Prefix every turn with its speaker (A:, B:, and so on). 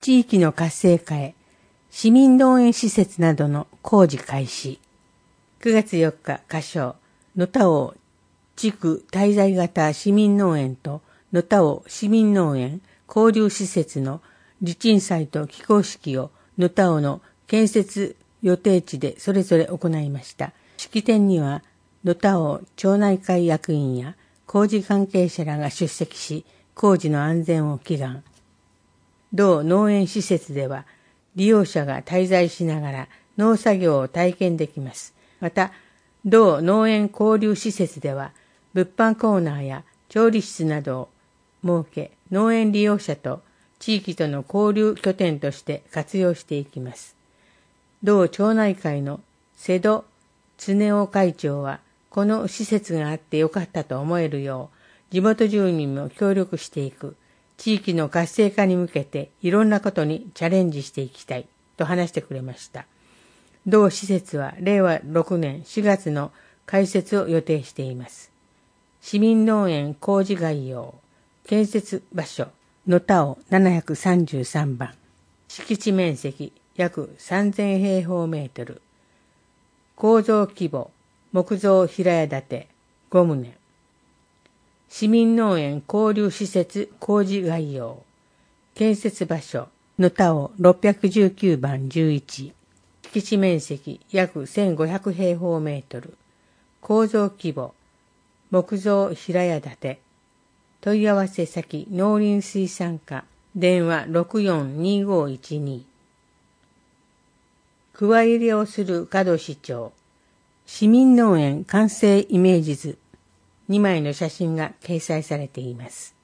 A: 地域の活性化へ、市民農園施設などの工事開始。9月4日、仮称、野田尾地区滞在型市民農園と野田尾市民農園交流施設の地鎮祭と起工式を野田尾の建設予定地でそれぞれ行いました。式典には野田尾町内会役員や工事関係者らが出席し、工事の安全を祈願。同農園施設では利用者が滞在しながら農作業を体験できます。また、同農園交流施設では物販コーナーや調理室などを設け、農園利用者と地域との交流拠点として活用していきます。同町内会の瀬戸恒夫会長は、この施設があってよかったと思えるよう、地元住民も協力していく、地域の活性化に向けていろんなことにチャレンジしていきたいと話してくれました。同施設は令和6年4月の開設を予定しています。市民農園工事概要、建設場所、野田尾733番、敷地面積約3000平方メートル、構造規模、木造平屋建て5棟、市民農園交流施設工事概要、建設場所、野田尾619番11、敷地面積約1500平方メートル、構造規模、木造平屋建て、問い合わせ先農林水産課、電話642512。桑入れをする門市長、市民農園完成イメージ図、2枚の写真が掲載されています。